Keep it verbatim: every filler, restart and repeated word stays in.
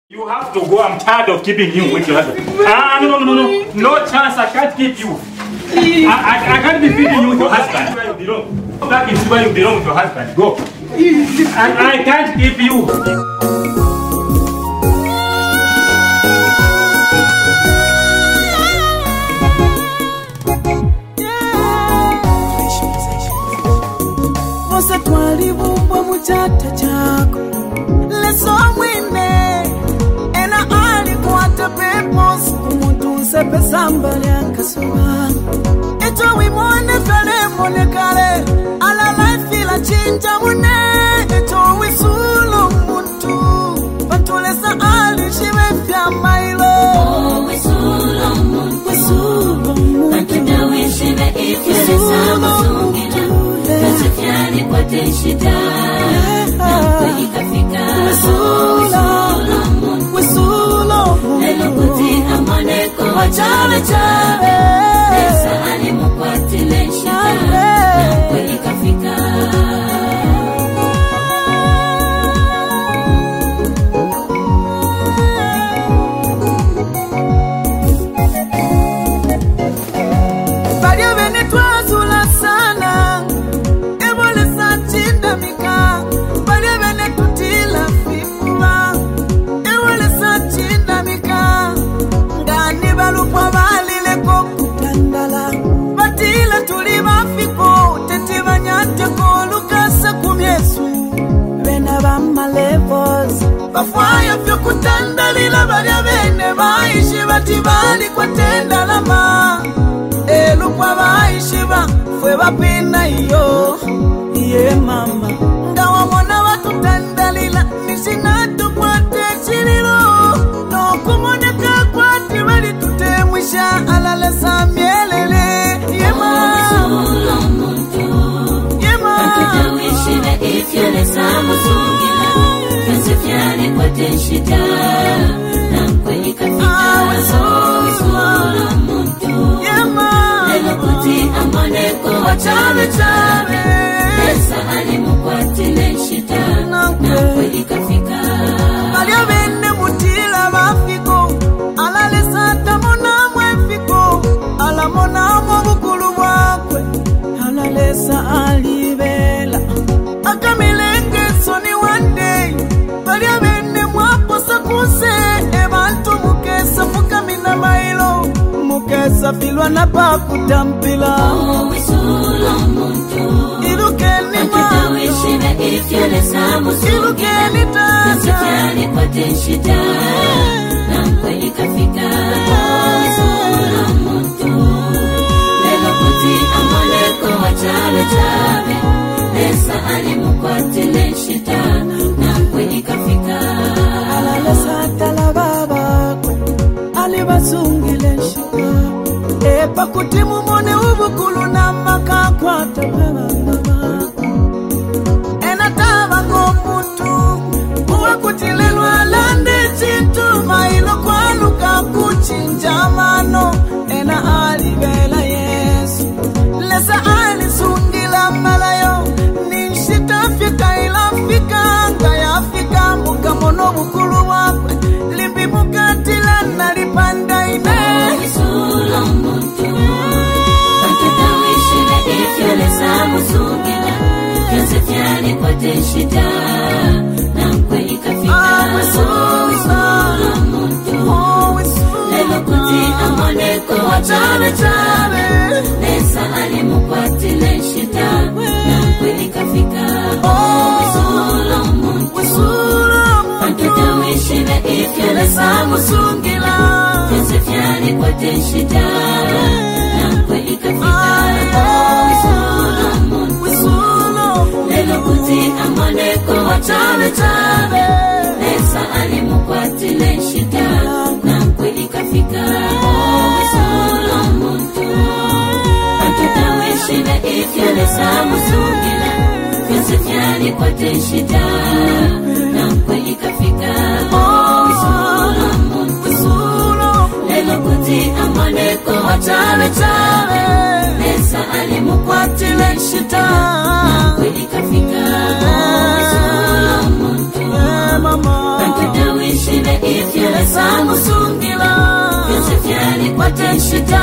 You have to go. I'm tired of keeping you with your husband. Ah, no, no, no, no. No chance. I can't keep you. I, I, I can't be feeding you with your husband. Where you belong. Go back into where you belong with your husband. Go. I, I can't keep you. Chata chako leso mwine ena ali kuata pepos kumuntu sepe sambali ankasuwa eto wimone fele mone kare ala life ila chinja mune eto wisulo muntu patulesa ali shiwe fya mailo oh wisulo muntu wisulo muntu Pantata wishiwe ifyele samuzungina Kasifyani kwa tenshita Nampwe ikafika Wisulo muntu Wisulo muntu Lelo kuti amaneko Wachale chale Nesa alimu kwa tenshita Nampwe ikafika Bafaya vyo kutandalila barya bene baishi batibali kwa tenda lama elu kwa baishi ba fwe bapina iyo iye mama ngawa mona watu tandalila nisinatu kwa techililo no kumoneka kwa tibali tutemwisha alale sa mielele iye mama iye mama Pantata wishiwe ifyele samuzungila Kasifyani kwa tenshita Nampwe ikafika Wisulo muntu Lelo kuti amaneko Wachale chale Nesa alimu kwa tenshita Nampwe ikafika Alia vende mutila bafiko Alale sata mona mwefiko Ala mona mwabukulu wakwe Alale sa alivela Akamilenge soni one day Balia vende mwaposa kuse Ebantu mukesa fukamina mailo Mukesa filwa na pakutampila Oh wisulo muntu Ilukeni Pantata wishiwe ifyele samuzungila Ilukeni tata Kasifyani kwa tenshita Nampwe ikafika Oh wisulo muntu Lelo kuti amaneko wachale chave Nesa alimu kwa tenshita Nampwe ikafika Alale sata la baba kwe Alibasungile nshika Epa kutimu mone ubukulu na maka kwa tababa Ena taba ngomutu Uwa kutilelwa lande chintu Mailo kwa luka kuchinja mano Ena alivela Yesu Lesa alisungila malayo Ninshita fika ila fika Ngaya fika muka mono bukulu wakwe Limbi mukatila nalipanda ine Wisulo muntu Pantata wishiwe ifyele samuzungila Kasifyani kwa tenshita Nampwe ikafika Wisulo muntu Oh wisulo Lelo kuti amaneko wachale chale Nesa alimu kwa tenshita Nampwe ikafika Oh wisulo muntu Wisulo Pantata wishiwe ifyele samuzungila Kasifyani kwa tenshita Nampwe ikafika Oh wisulo muntu Wisulo Lelo kuti amaneko wachale chale Nesa alimu kwa tenshita Nampwe ikafika Oh wisulo muntu Pantata wishiwe ifyele samuzungila Kasifyani kwa tenshita Nampwe ikafika Oh wisulo muntu Wisulo Lelo kuti amaneko wachale chale Nesa alimu kwa tenshita Nampwe ikafika Oh wisulo muntu Yeah mama Pantata wishiwe ifyele lenshita